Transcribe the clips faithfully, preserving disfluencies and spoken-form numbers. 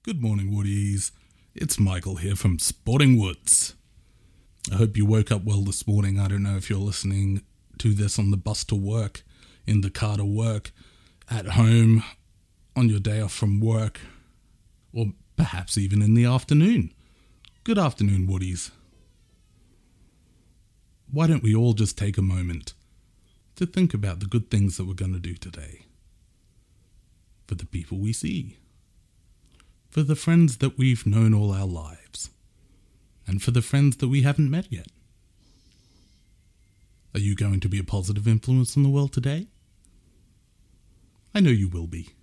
Good morning, Woodies. It's Michael here from Sporting Woods. I hope you woke up well this morning. I don't know if you're listening to this on the bus to work, in the car to work, at home, on your day off from work, or perhaps even in the afternoon. Good afternoon, Woodies. Why don't we all just take a moment to think about the good things that we're going to do today? For the people we see. For the friends that we've known all our lives. And for the friends that we haven't met yet. Are you going to be a positive influence on the world today? I know you will be.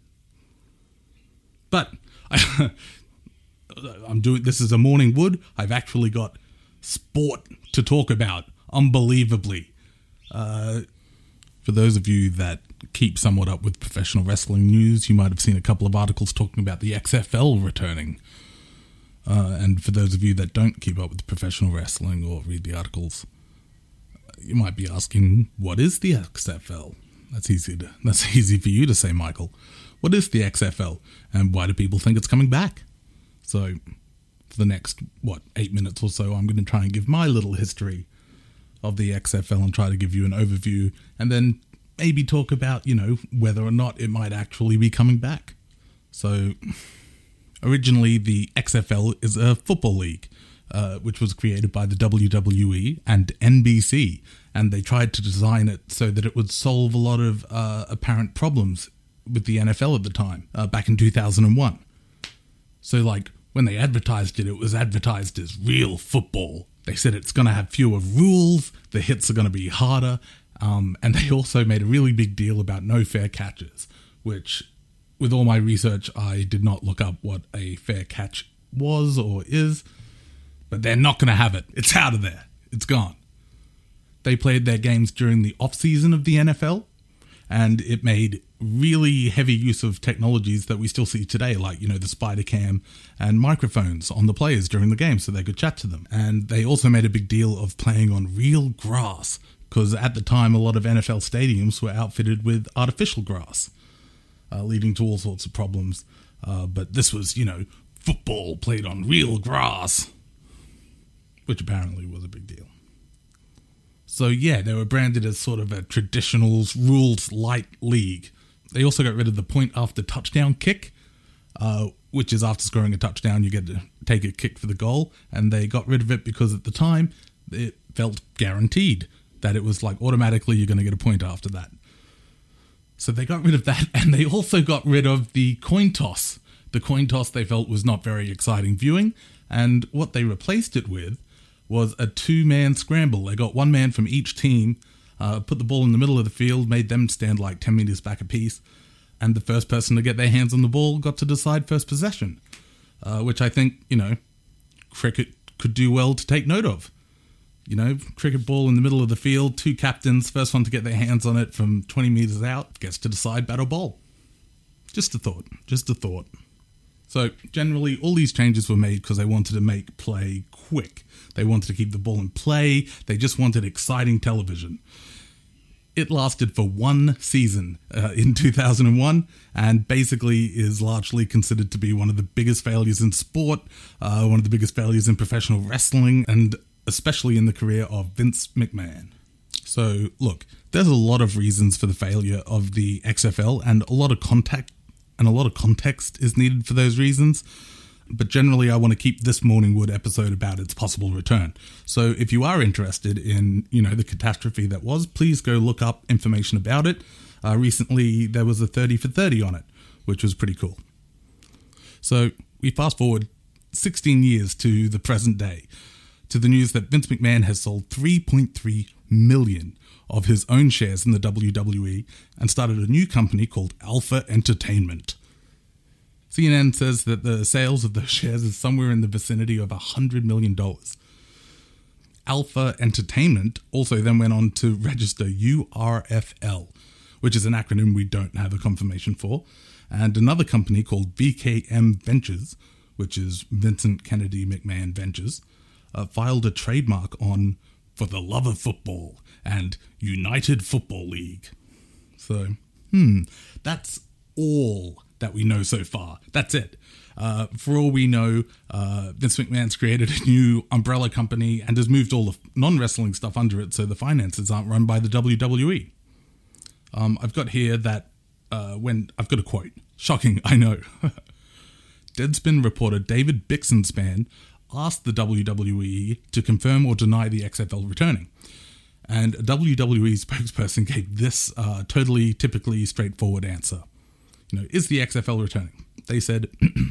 But I, I'm doing this is a morning wood. I've actually got sport to talk about, unbelievably. Uh, for those of you that keep somewhat up with professional wrestling news, you might have seen a couple of articles talking about the X F L returning. Uh, and for those of you that don't keep up with professional wrestling or read the articles, you might be asking, what is the X F L? That's easy to, that's easy for you to say, Michael. What is the X F L? And why do people think it's coming back? So, for the next, what, eight minutes or so, I'm going to try and give my little history of the X F L and try to give you an overview, and then maybe talk about, you know, whether or not it might actually be coming back. So, originally, the X F L is a football league, uh, which was created by the W W E and N B C, and they tried to design it so that it would solve a lot of uh, apparent problems with the N F L at the time, uh, back in two thousand one. So, like, when they advertised it, it was advertised as real football. They said it's going to have fewer rules, the hits are going to be harder, um, and they also made a really big deal about no fair catches, which, with all my research, I did not look up what a fair catch was or is, but they're not going to have it. It's out of there. It's gone. They played their games during the off-season of the N F L, and it made really heavy use of technologies that we still see today, like, you know, the spider cam and microphones on the players during the game so they could chat to them. And they also made a big deal of playing on real grass, because at the time a lot of N F L stadiums were outfitted with artificial grass, uh, leading to all sorts of problems. Uh, but this was, you know, football played on real grass, which apparently was a big deal. So yeah, they were branded as sort of a traditional rules light league. They also got rid of the point after touchdown kick, uh, which is after scoring a touchdown, you get to take a kick for the goal. And they got rid of it because at the time, it felt guaranteed that it was like automatically you're going to get a point after that. So they got rid of that, and they also got rid of the coin toss. The coin toss they felt was not very exciting viewing, and what they replaced it with was a two-man scramble. They got one man from each team, uh, put the ball in the middle of the field, made them stand like ten meters back apiece, and the first person to get their hands on the ball got to decide first possession, uh, which I think, you know, cricket could do well to take note of. You know, cricket ball in the middle of the field, two captains, first one to get their hands on it from twenty meters out gets to decide bat or ball. Just a thought, just a thought. So, generally, all these changes were made because they wanted to make play quick. They wanted to keep the ball in play. They just wanted exciting television. It lasted for one season uh, in two thousand one, and basically is largely considered to be one of the biggest failures in sport, uh, one of the biggest failures in professional wrestling, and especially in the career of Vince McMahon. So, look, there's a lot of reasons for the failure of the X F L, and a lot of contact and a lot of context is needed for those reasons. But generally, I want to keep this Morning Wood episode about its possible return. So if you are interested in, you know, the catastrophe that was, please go look up information about it. Uh, recently, there was a thirty for thirty on it, which was pretty cool. So we fast forward sixteen years to the present day, to the news that Vince McMahon has sold three point three million of his own shares in the W W E and started a new company called Alpha Entertainment. C N N says that the sales of those shares is somewhere in the vicinity of one hundred million dollars. Alpha Entertainment also then went on to register U R F L, which is an acronym we don't have a confirmation for, and another company called V K M Ventures, which is Vincent Kennedy McMahon Ventures, uh, filed a trademark on For the Love of Football and United Football League. So, hmm, that's all that we know so far. That's it. Uh, for all we know, uh, Vince McMahon's created a new umbrella company and has moved all the non-wrestling stuff under it, so the finances aren't run by the W W E. Um, I've got here that uh, when I've got a quote. Shocking, I know. Deadspin reporter David Bixenspan asked the W W E to confirm or deny the X F L returning. And a W W E spokesperson gave this uh, totally, typically straightforward answer. You know, is the X F L returning? They said,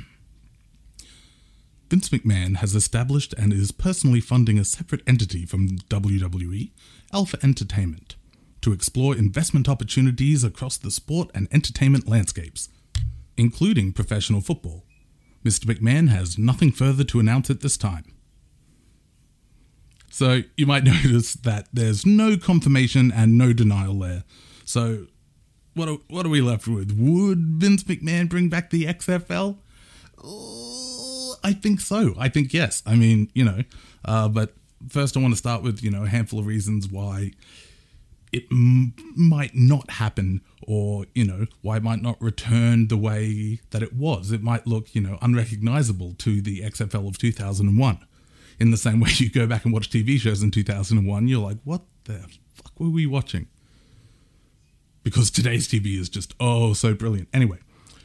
Vince McMahon has established and is personally funding a separate entity from W W E, Alpha Entertainment, to explore investment opportunities across the sport and entertainment landscapes, including professional football. Mister McMahon has nothing further to announce at this time. So you might notice that there's no confirmation and no denial there. So what are, what are we left with? Would Vince McMahon bring back the X F L? Uh, I think so. I think yes. I mean, you know, uh, but first I want to start with, you know, a handful of reasons why it m- might not happen, or, you know, why it might not return the way that it was. It might look, you know, unrecognizable to the X F L of two thousand one. In the same way you go back and watch T V shows in two thousand one, you're like, what the fuck were we watching? Because today's T V is just, oh, so brilliant. Anyway,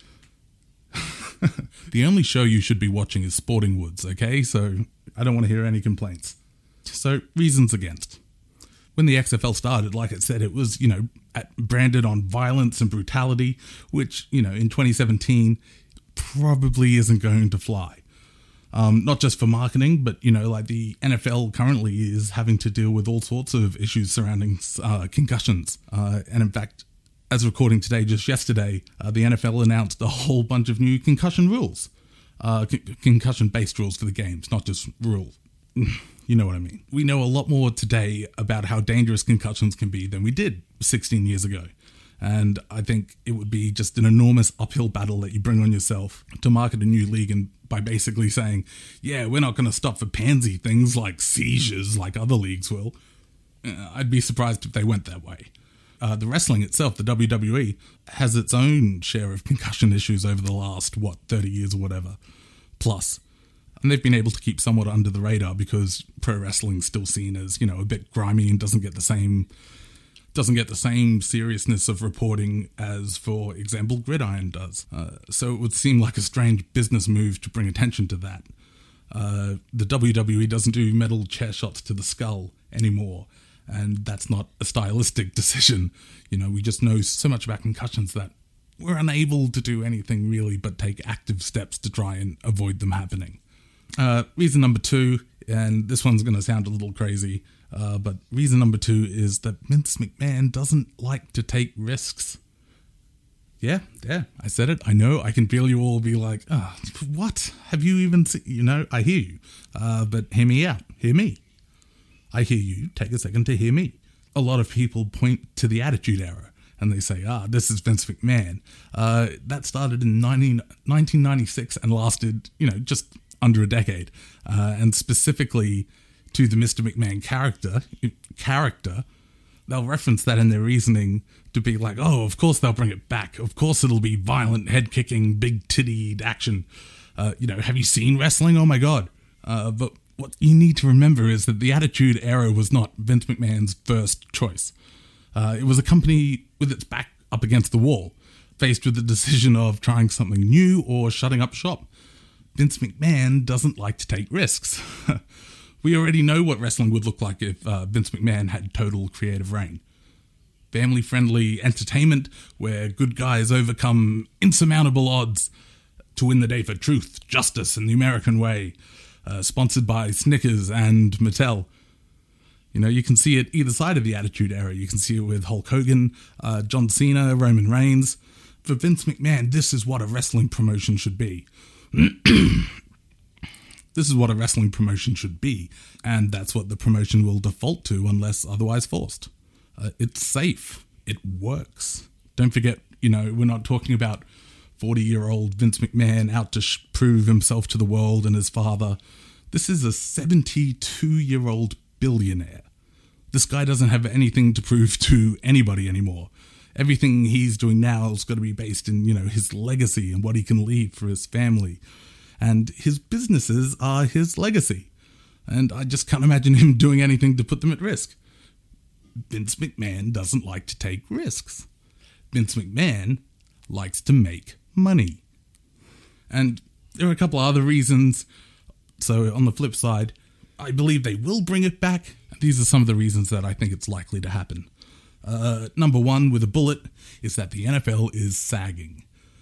the only show you should be watching is Sporting Woods, okay? So I don't want to hear any complaints. So reasons against. When the X F L started, like I said, it was, you know, branded on violence and brutality, which, you know, in twenty seventeen probably isn't going to fly. Um, not just for marketing, but, you know, like the N F L currently is having to deal with all sorts of issues surrounding uh, concussions. Uh, and in fact, as recording today, just yesterday, uh, the N F L announced a whole bunch of new concussion rules, uh, con- concussion-based rules for the games, not just rules. You know what I mean. We know a lot more today about how dangerous concussions can be than we did sixteen years ago. And I think it would be just an enormous uphill battle that you bring on yourself to market a new league, and by basically saying, yeah, we're not going to stop for pansy things like seizures like other leagues will. Uh, I'd be surprised if they went that way. Uh, the wrestling itself, the W W E, has its own share of concussion issues over the last, what, thirty years or whatever, plus. And they've been able to keep somewhat under the radar because pro wrestling's still seen as, you know, a bit grimy and doesn't get the same doesn't get the same seriousness of reporting as, for example, Gridiron does. Uh, so it would seem like a strange business move to bring attention to that. Uh, the W W E doesn't do metal chair shots to the skull anymore, and that's not a stylistic decision. You know, we just know so much about concussions that we're unable to do anything really but take active steps to try and avoid them happening. Uh, reason number two, and this one's going to sound a little crazy, uh, but reason number two is that Vince McMahon doesn't like to take risks. Yeah, yeah, I said it. I know. I can feel you all be like, oh, what? Have you even seen? You know, I hear you. Uh, but hear me out. Hear me. I hear you. Take a second to hear me. A lot of people point to the Attitude Era and they say, ah, this is Vince McMahon. Uh, that started in nineteen ninety-six and lasted, you know, just under a decade. Uh, and specifically to the Mister McMahon character, character, they'll reference that in their reasoning to be like, oh, of course they'll bring it back. Of course it'll be violent, head-kicking, big-tittied action. Uh, you know, have you seen wrestling? Oh my God. Uh, but what you need to remember is that the Attitude Era was not Vince McMahon's first choice. Uh, it was a company with its back up against the wall, faced with the decision of trying something new or shutting up shop. Vince McMahon doesn't like to take risks. We already know what wrestling would look like if uh, Vince McMahon had total creative reign. Family-friendly entertainment where good guys overcome insurmountable odds to win the day for truth, justice, and the American way. Uh, sponsored by Snickers and Mattel. You know, you can see it either side of the Attitude Era. You can see it with Hulk Hogan, uh, John Cena, Roman Reigns. For Vince McMahon, this is what a wrestling promotion should be. This is what a wrestling promotion should be, and that's what the promotion will default to unless otherwise forced. Uh, it's safe. It works. Don't forget, you know, we're not talking about forty-year-old Vince McMahon out to sh- prove himself to the world and his father. This is a seventy-two-year-old billionaire. This guy doesn't have anything to prove to anybody anymore. everything he's doing now is going to be based in, you know, his legacy and what he can leave for his family. And his businesses are his legacy. And I just can't imagine him doing anything to put them at risk. Vince McMahon doesn't like to take risks. Vince McMahon likes to make money. And there are a couple of other reasons. So on the flip side, I believe they will bring it back. These are some of the reasons that I think it's likely to happen. Uh, number one, with a bullet, is that the N F L is sagging.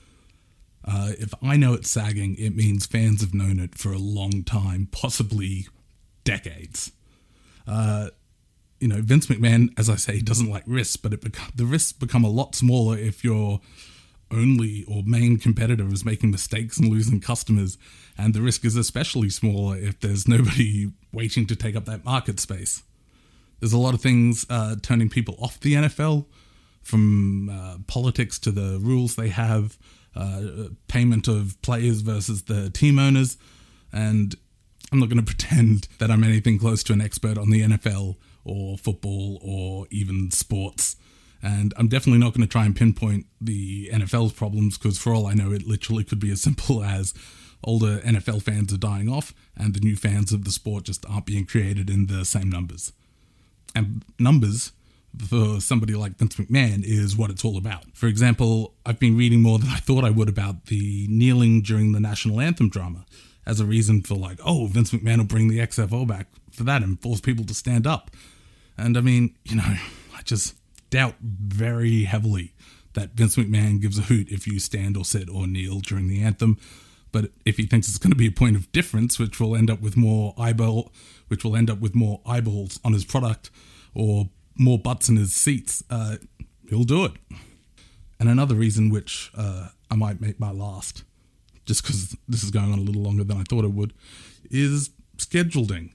Uh, if I know it's sagging, it means fans have known it for a long time, possibly decades. Uh, you know, Vince McMahon, as I say, doesn't like risks, but it beca- the risks become a lot smaller if your only or main competitor is making mistakes and losing customers, and the risk is especially smaller if there's nobody waiting to take up that market space. There's a lot of things uh, turning people off the N F L, from uh, politics to the rules they have, uh, payment of players versus the team owners, and I'm not going to pretend that I'm anything close to an expert on the N F L or football or even sports. And I'm definitely not going to try and pinpoint the N F L's problems, because for all I know, it literally could be as simple as older N F L fans are dying off and the new fans of the sport just aren't being created in the same numbers. And numbers, for somebody like Vince McMahon, is what it's all about. For example, I've been reading more than I thought I would about the kneeling during the national anthem drama as a reason for, like, oh, Vince McMahon will bring the X F L back for that and force people to stand up. And I mean, you know, I just doubt very heavily that Vince McMahon gives a hoot if you stand or sit or kneel during the anthem. But if he thinks it's going to be a point of difference, which will end up with more eyeball, which will end up with more eyeballs on his product or more butts in his seats, uh, he'll do it. And another reason, which uh, I might make my last, just because this is going on a little longer than I thought it would, is scheduling.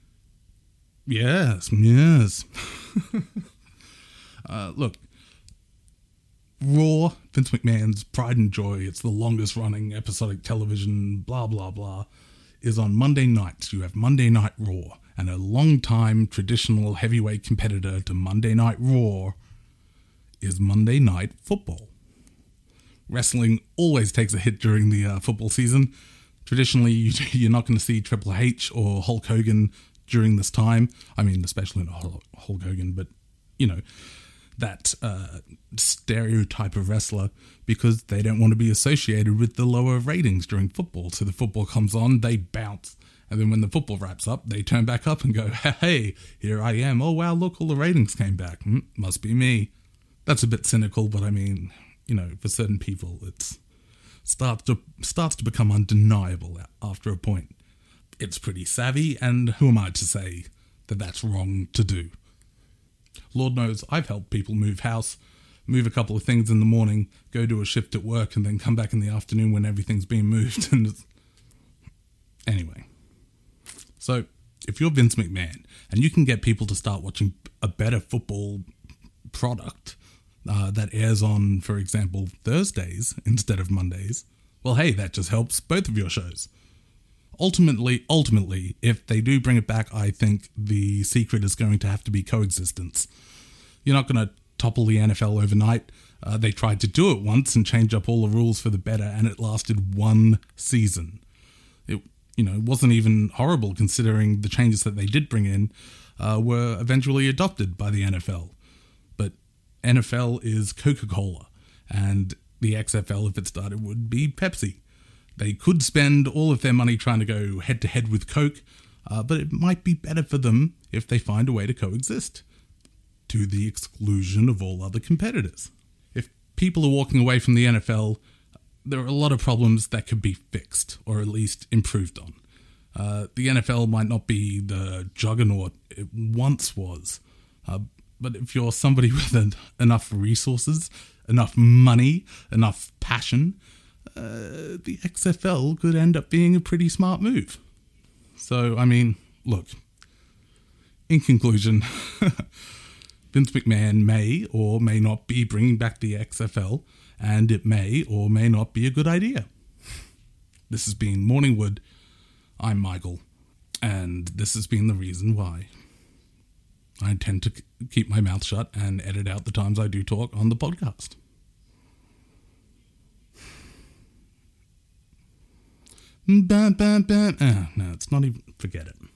Yes, yes. uh, look, Raw, Vince McMahon's pride and joy, it's the longest running episodic television, blah, blah, blah, is on Monday nights. You have Monday Night Raw, and a long-time traditional heavyweight competitor to Monday Night Raw is Monday Night Football. Wrestling always takes a hit during the uh, football season. Traditionally, you, you're not going to see Triple H or Hulk Hogan during this time. I mean, especially not Hulk Hogan, but, you know, that uh, stereotype of wrestler, because they don't want to be associated with the lower ratings during football. So the football comes on, they bounce. And then when the football wraps up, they turn back up and go, hey, here I am. Oh, wow, look, all the ratings came back. Mm, must be me. That's a bit cynical, but I mean, you know, for certain people, it starts to, starts to become undeniable after a point. It's pretty savvy, and who am I to say that that's wrong to do? Lord knows I've helped people move house, move a couple of things in the morning, go do a shift at work, and then come back in the afternoon when everything's been moved. And it's... Anyway, so if you're Vince McMahon and you can get people to start watching a better football product uh, that airs on, for example, Thursdays instead of Mondays, well, hey, that just helps both of your shows. Ultimately, ultimately, if they do bring it back, I think the secret is going to have to be coexistence. You're not going to topple the N F L overnight. Uh, they tried to do it once and change up all the rules for the better, and it lasted one season. It, you know, wasn't even horrible considering the changes that they did bring in uh, were eventually adopted by the N F L. But N F L is Coca-Cola, and the X F L, if it started, would be Pepsi. They could spend all of their money trying to go head-to-head with Coke, uh, but it might be better for them if they find a way to coexist, to the exclusion of all other competitors. If people are walking away from the N F L, there are a lot of problems that could be fixed, or at least improved on. Uh, the N F L might not be the juggernaut it once was, uh, but if you're somebody with en- enough resources, enough money, enough passion, Uh, the X F L could end up being a pretty smart move. So, I mean, look, in conclusion, Vince McMahon may or may not be bringing back the X F L, and it may or may not be a good idea. This has been Morning Wood. I'm Michael, and this has been the reason why. I tend to k- keep my mouth shut and edit out the times I do talk on the podcast. Bah, bah, bah. Ah, no, it's not even... Forget it.